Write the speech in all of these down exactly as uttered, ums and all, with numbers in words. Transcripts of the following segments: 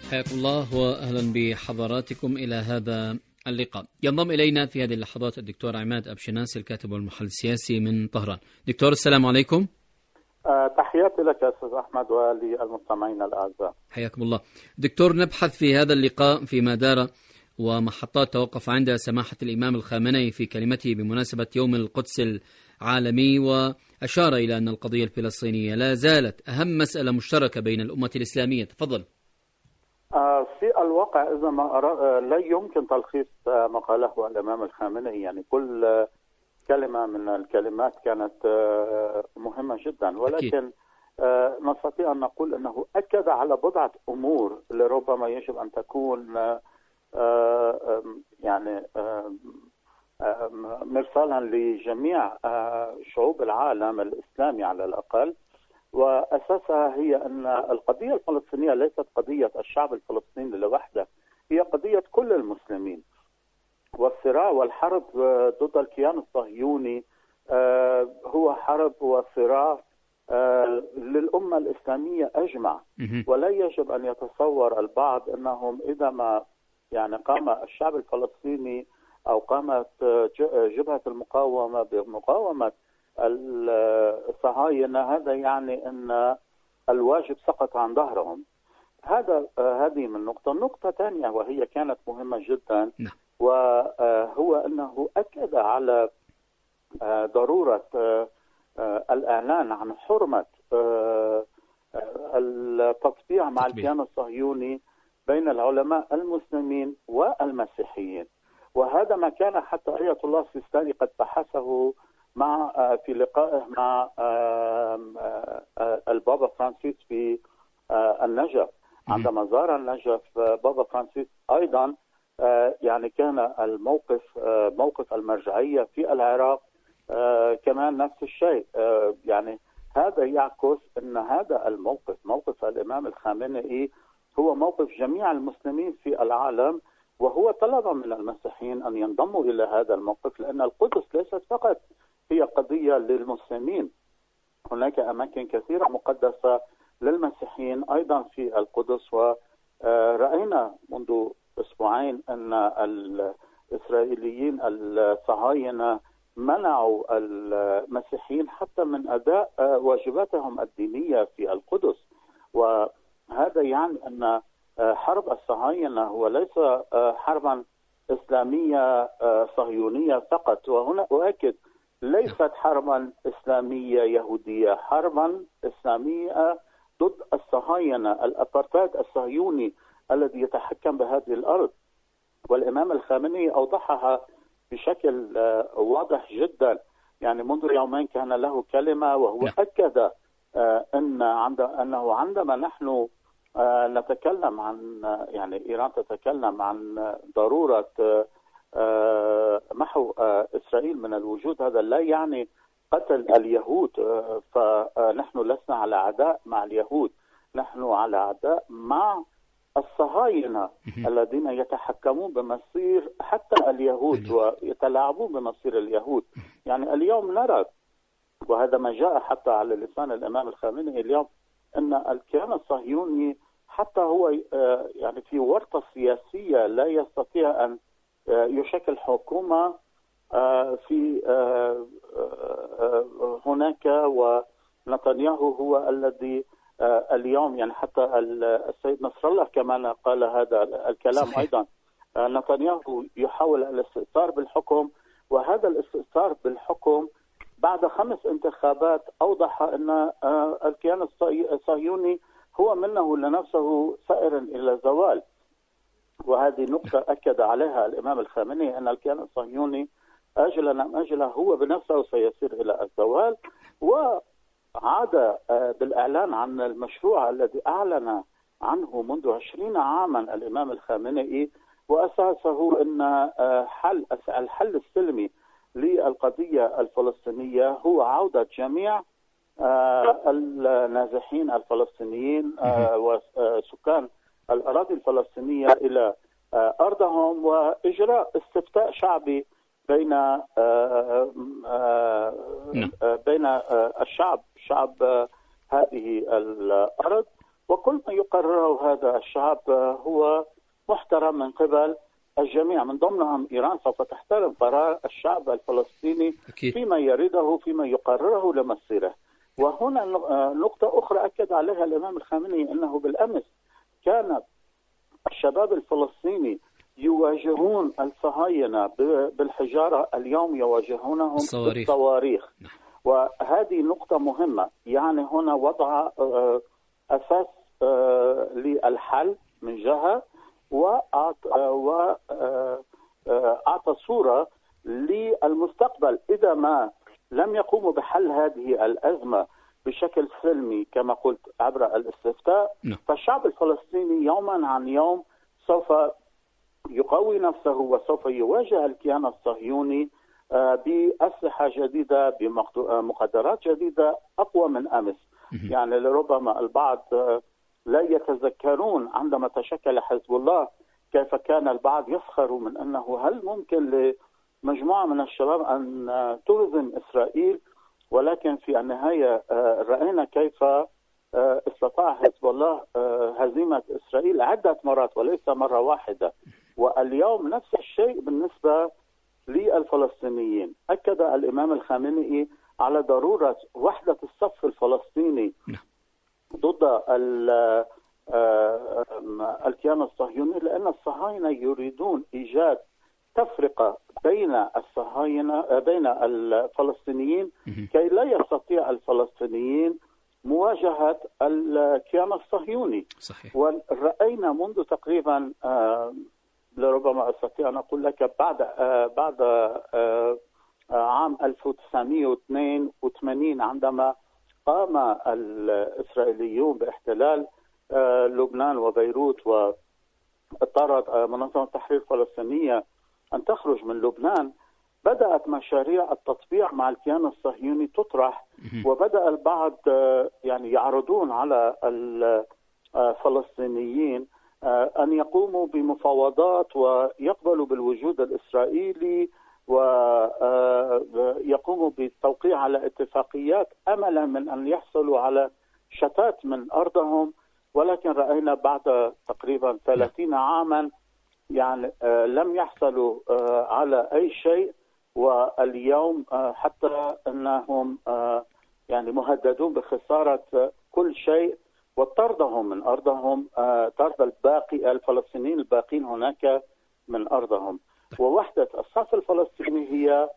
حياكم الله وأهلا بحضراتكم إلى هذا اللقاء. ينضم إلينا في هذه اللحظات الدكتور عماد أبشناس الكاتب والمحلل السياسي من طهران. دكتور السلام عليكم. أه تحياتي لك يا أستاذ أحمد وللمستمعين الأعزاء. حياكم الله. دكتور، نبحث في هذا اللقاء فيما دار ومحطات توقف عند سماحة الإمام الخامنئي في كلمته بمناسبة يوم القدس العالمي، وأشار إلى أن القضية الفلسطينية لا زالت أهم مسألة مشتركة بين الأمة الإسلامية. تفضل. في الواقع إذا ما أرى لا يمكن تلخيص ما قاله الإمام الخامنئي، يعني كل كلمة من الكلمات كانت مهمة جدا، ولكن نستطيع أن نقول أنه أكد على بضعة أمور لربما يجب أن تكون يعني مرسالا لجميع شعوب العالم الإسلامي على الأقل، وأساسها هي أن القضية الفلسطينية ليست قضية الشعب الفلسطيني لوحده، هي قضية كل المسلمين، والصراع والحرب ضد الكيان الصهيوني هو حرب وصراع للأمة الإسلامية أجمع، ولا يجب أن يتصور البعض أنهم إذا ما يعني قام الشعب الفلسطيني أو قامت جبهة المقاومة بمقاومة الصهاينة هذا يعني أن الواجب سقط عن ظهرهم. هذا هذه من نقطة. النقطة الثانية وهي كانت مهمة جدا، وهو أنه أكد على ضرورة الإعلان عن حرمة التطبيع مع الكيان الصهيوني بين العلماء المسلمين والمسيحيين، وهذا ما كان حتى آية الله السيستاني قد بحثه مع في لقائه مع البابا فرانسيس في النجف. عندما زار النجف بابا فرانسيس أيضا يعني كان الموقف موقف المرجعية في العراق كمان نفس الشيء. يعني هذا يعكس أن هذا الموقف موقف الإمام الخامنئي هو موقف جميع المسلمين في العالم، وهو طلب من المسيحيين أن ينضموا إلى هذا الموقف، لأن القدس ليست فقط هي قضية للمسلمين، هناك أماكن كثيرة مقدسة للمسيحيين أيضا في القدس. ورأينا منذ أسبوعين أن الإسرائيليين الصهاينة منعوا المسيحيين حتى من أداء واجباتهم الدينية في القدس، وهذا يعني أن حرب الصهاينة هو ليس حربا إسلامية صهيونية فقط، وهنا أؤكد ليست حربا إسلامية يهودية، حربا إسلامية ضد الصهاينة، الأبارتايد الصهيوني الذي يتحكم بهذه الأرض. والإمام الخامنئي أوضحها بشكل واضح جدا، يعني منذ يومين كان له كلمة وهو أكد أن عند أنه عندما نحن نتكلم عن يعني إيران تتكلم عن ضرورة محو إسرائيل من الوجود، هذا لا يعني قتل اليهود، فنحن لسنا على عداء مع اليهود، نحن على عداء مع الصهاينة الذين يتحكمون بمصير حتى اليهود ويتلاعبون بمصير اليهود. يعني اليوم نرى، وهذا ما جاء حتى على لسان الإمام الخامنئي اليوم، أن الكيان الصهيوني حتى هو يعني في ورطة سياسية لا يستطيع أن يشكل حكومة في هناك، ونتنياهو هو الذي اليوم يعني حتى السيد نصر الله كمان قال هذا الكلام. صحيح. أيضا نتنياهو يحاول الاستئثار بالحكم، وهذا الاستئثار بالحكم بعد خمس انتخابات أوضح أن الكيان الصهيوني هو منه لنفسه سائر إلى الزوال. وهذه نقطة أكد عليها الإمام الخامنئي أن الكيان الصهيوني أجل أم أجل هو بنفسه سيسير إلى الزوال، وعاد بالإعلان عن المشروع الذي أعلن عنه منذ عشرين عاما الإمام الخامنئي، وأساسه أن حل الحل السلمي للقضية الفلسطينية هو عودة جميع النازحين الفلسطينيين وسكان الأراضي الفلسطينية إلى أرضهم، وإجراء استفتاء شعبي بين بين الشعب شعب هذه الأرض، وكل ما يقرره هذا الشعب هو محترم من قبل الجميع، من ضمنهم إيران سوف تحترم قرار الشعب الفلسطيني أكيد. فيما يريده فيما يقرره لمصيره. وهنا نقطة أخرى أكد عليها الإمام الخامنئي، أنه بالأمس كان الشباب الفلسطيني يواجهون الصهاينة بالحجارة، اليوم يواجهونهم بالصواريخ. وهذه نقطة مهمة، يعني هنا وضع أساس للحل من جهة، وأعطى صورة للمستقبل إذا ما لم يقوموا بحل هذه الأزمة بشكل سلمي كما قلت عبر الاستفتاء. فالشعب الفلسطيني يوما عن يوم سوف يقوي نفسه وسوف يواجه الكيان الصهيوني بأسلحة جديدة بمقدرات جديدة أقوى من أمس. يعني لربما البعض لا يتذكرون عندما تشكل حزب الله كيف كان البعض يسخر من أنه هل ممكن لمجموعة من الشباب أن تهزم إسرائيل، ولكن في النهاية رأينا كيف استطاع حزب الله هزيمة إسرائيل عدة مرات وليس مرة واحدة. واليوم نفس الشيء بالنسبة للفلسطينيين. أكد الإمام الخامنئي على ضرورة وحدة الصف الفلسطيني ضد الكيان الصهيوني، لأن الصهاينة يريدون إيجاد تفرقة بين الصهاينة بين الفلسطينيين كي لا يستطيع الفلسطينيين مواجهة الكيان الصهيوني. صحيح. ورأينا منذ تقريبا لربما أستطيع أن أقول لك بعد بعد عام ألف وتسعمئة واثنين وثمانين عندما قام الإسرائيليون باحتلال لبنان وبيروت واضطرت منظمة التحرير الفلسطينية أن تخرج من لبنان، بدأت مشاريع التطبيع مع الكيان الصهيوني تطرح، وبدأ البعض يعني يعرضون على الفلسطينيين أن يقوموا بمفاوضات ويقبلوا بالوجود الإسرائيلي ويقوموا بالتوقيع على اتفاقيات أملا من أن يحصلوا على شتات من أرضهم. ولكن رأينا بعد تقريبا ثلاثين عاما يعني لم يحصلوا على أي شيء، واليوم حتى أنهم يعني مهددون بخسارة كل شيء وطردهم من أرضهم، طرد الباقي الفلسطينيين الباقين هناك من أرضهم. ووحدة الصف الفلسطيني هي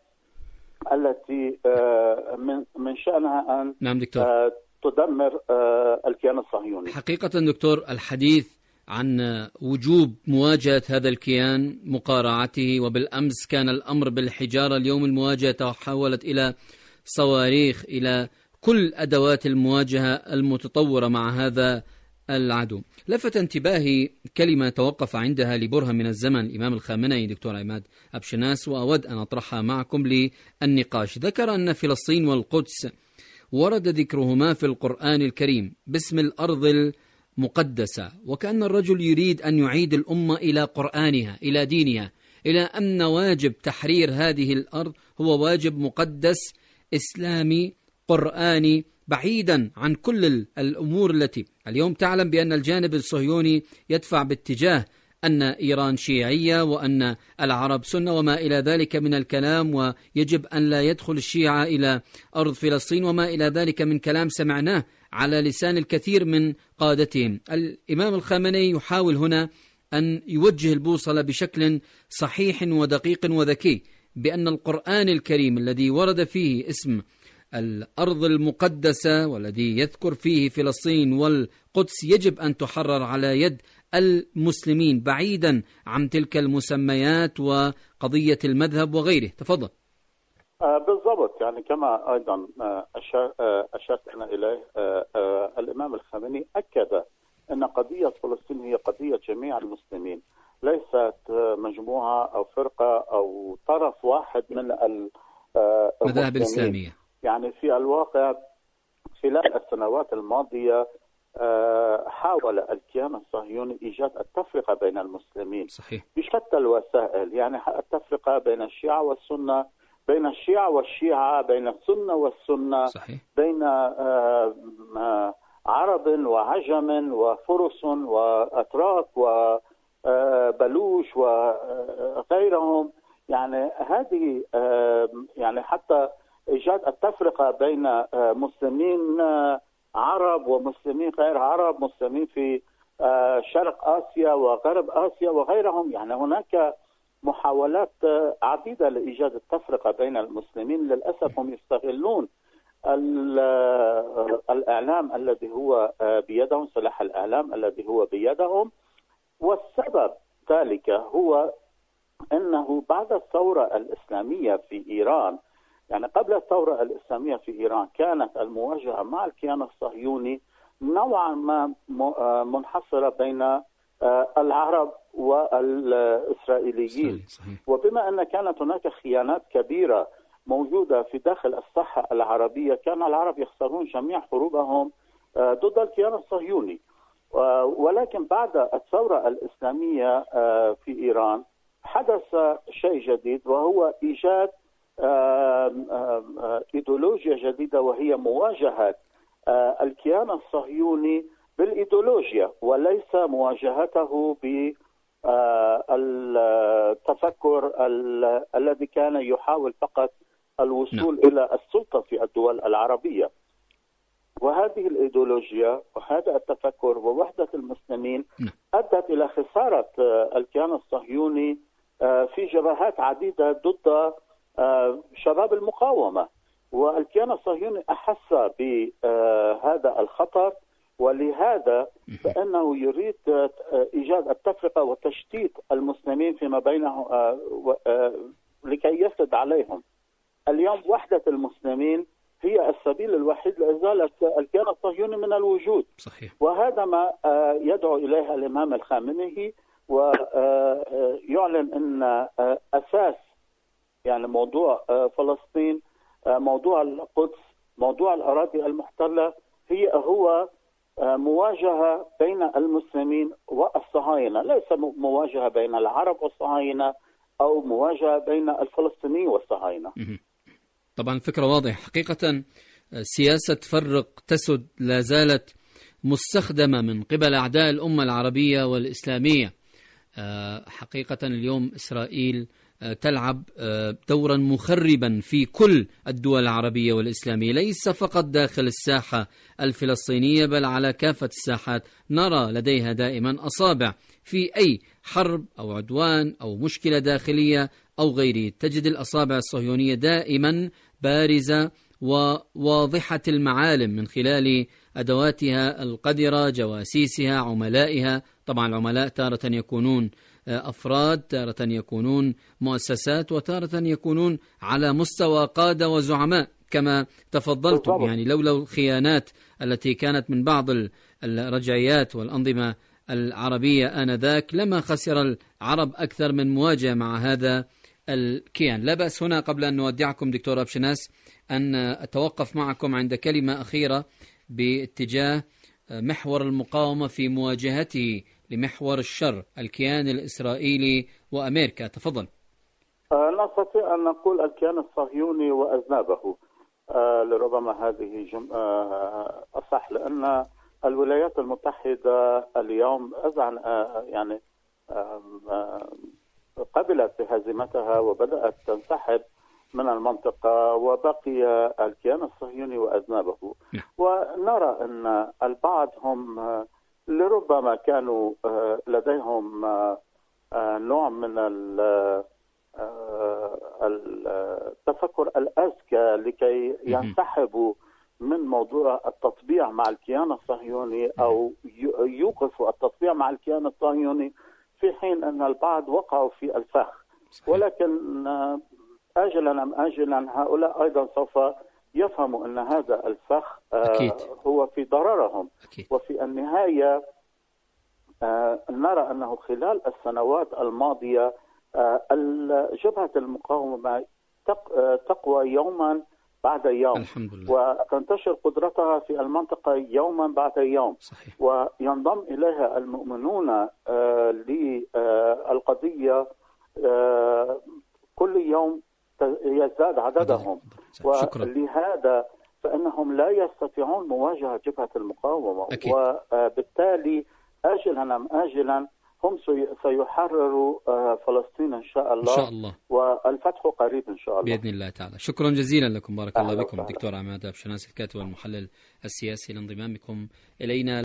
التي من من شأنها أن نعم دكتور. تدمر الكيان الصهيوني. حقيقة دكتور، الحديث عن وجوب مواجهة هذا الكيان، مقارعته، وبالأمس كان الأمر بالحجارة، اليوم المواجهة تحولت إلى صواريخ، إلى كل أدوات المواجهة المتطورة مع هذا العدو. لفت انتباهي كلمة توقف عندها لبرهة من الزمن الإمام الخامنئي دكتور عماد أبشناس، وأود أن أطرحها معكم للنقاش. ذكر أن فلسطين والقدس ورد ذكرهما في القرآن الكريم باسم الأرض المقدسة، وكأن الرجل يريد أن يعيد الأمة إلى قرآنها، إلى دينها، إلى أن واجب تحرير هذه الأرض هو واجب مقدس إسلامي قرآني، بعيدا عن كل الأمور التي اليوم تعلم بأن الجانب الصهيوني يدفع باتجاه أن إيران شيعية وأن العرب سنة وما إلى ذلك من الكلام، ويجب أن لا يدخل الشيعة إلى أرض فلسطين وما إلى ذلك من كلام سمعناه على لسان الكثير من قادتهم. الإمام الخامنئي يحاول هنا أن يوجه البوصلة بشكل صحيح ودقيق وذكي بأن القرآن الكريم الذي ورد فيه اسم الأرض المقدسة والذي يذكر فيه فلسطين والقدس يجب أن تحرر على يد المسلمين بعيدا عن تلك المسميات وقضية المذهب وغيره. تفضل. آه بالضبط، يعني كما أيضا أشار أشرت أنا إليه آه آه الإمام الخامنئي أكد أن قضية فلسطين هي قضية جميع المسلمين، ليست مجموعة أو فرقة أو طرف واحد من المذاهب الإسلامية. يعني في الواقع خلال السنوات الماضية حاول الكيان الصهيوني إيجاد التفرقة بين المسلمين. صحيح. بشتى الوسائل، يعني التفرقة بين الشيعة والسنة، بين الشيعة والشيعة، بين السنة والسنة. صحيح. بين عرب وعجم وفرس وأتراك وبلوش وغيرهم. يعني هذه يعني حتى إيجاد التفرقة بين مسلمين عرب ومسلمين غير عرب، مسلمين في شرق آسيا وغرب آسيا وغيرهم. يعني هناك محاولات عديدة لإيجاد التفرقة بين المسلمين. للأسف هم يستغلون الإعلام الذي هو بيدهم، سلاح الإعلام الذي هو بيدهم. والسبب ذلك هو أنه بعد الثورة الإسلامية في إيران، يعني قبل الثورة الإسلامية في إيران كانت المواجهة مع الكيان الصهيوني نوعا ما منحصرة بين العرب والإسرائيليين. وبما أن كانت هناك خيانات كبيرة موجودة في داخل الساحة العربية، كان العرب يخسرون جميع حروبهم ضد الكيان الصهيوني. ولكن بعد الثورة الإسلامية في إيران حدث شيء جديد، وهو إيجاد إيديولوجيا جديدة، وهي مواجهة الكيان الصهيوني بالإيديولوجيا وليس مواجهته بالتفكر الذي كان يحاول فقط الوصول م. إلى السلطة في الدول العربية. وهذه الإيديولوجيا وهذا التفكر ووحدة المسلمين م. أدت إلى خسارة الكيان الصهيوني في جبهات عديدة ضد شباب المقاومة. والكيان الصهيوني أحس بهذا الخطر، ولهذا فإنه يريد إيجاد التفرقة وتشتيت المسلمين فيما بينهم لكي يفسد عليهم. اليوم وحدة المسلمين هي السبيل الوحيد لإزالة الكيان الصهيوني من الوجود. صحيح. وهذا ما يدعو إليه الإمام الخامنئي، ويعلن أن أساس يعني موضوع فلسطين، موضوع القدس، موضوع الأراضي المحتلة هي هو مواجهة بين المسلمين والصهاينة، ليس مواجهة بين العرب والصهاينة أو مواجهة بين الفلسطينيين والصهاينة. طبعا الفكرة واضحة. حقيقة سياسة فرق تسد لا زالت مستخدمة من قبل أعداء الأمة العربية والإسلامية. حقيقة اليوم إسرائيل تلعب دورا مخربا في كل الدول العربية والإسلامية، ليس فقط داخل الساحة الفلسطينية بل على كافة الساحات. نرى لديها دائما أصابع في أي حرب أو عدوان أو مشكلة داخلية أو غيره، تجد الأصابع الصهيونية دائما بارزة وواضحة المعالم من خلال أدواتها القذرة، جواسيسها، عملائها. طبعا العملاء تارة يكونون أفراد، تارة يكونون مؤسسات، وتارة يكونون على مستوى قادة وزعماء كما تفضلتم. يعني لولا الخيانات التي كانت من بعض الرجعيات والأنظمة العربية آنذاك لما خسر العرب أكثر من مواجهة مع هذا الكيان. لا بأس هنا قبل أن نودعكم دكتور أبشناس أن أتوقف معكم عند كلمة أخيرة باتجاه محور المقاومة في مواجهته لمحور الشر الكيان الإسرائيلي وأمريكا. تفضل. نستطيع أن نقول الكيان الصهيوني وأذنابه، لربما هذه أصح، لأن الولايات المتحدة اليوم أذعن يعني قبلت بهزيمتها وبدأت تنسحب من المنطقة، وبقي الكيان الصهيوني وأذنابه. ونرى أن البعض هم لربما كانوا لديهم نوع من التفكر الأذكى لكي ينسحبوا من موضوع التطبيع مع الكيان الصهيوني أو يوقفوا التطبيع مع الكيان الصهيوني، في حين أن البعض وقعوا في الفخ. ولكن آجلا أم آجلا هؤلاء أيضا سوف يفهموا أن هذا الفخ أكيد. هو في ضررهم. أكيد. وفي النهاية نرى أنه خلال السنوات الماضية جبهة المقاومة تقوى يوما بعد يوم، الحمد لله. وتنتشر قدرتها في المنطقة يوما بعد يوم. صحيح. وينضم إليها المؤمنون للقضية كل يوم يزداد عددهم. ولهذا فإنهم لا يستطيعون مواجهة جبهة المقاومة. أكيد. وبالتالي آجلا أم آجلا هم سيحرروا فلسطين إن شاء الله. إن شاء الله. والفتح قريب إن شاء الله بإذن الله تعالى. شكرا جزيلا لكم، بارك الله بكم دكتور عماد أبشناس الكاتب والمحلل السياسي لانضمامكم إلينا.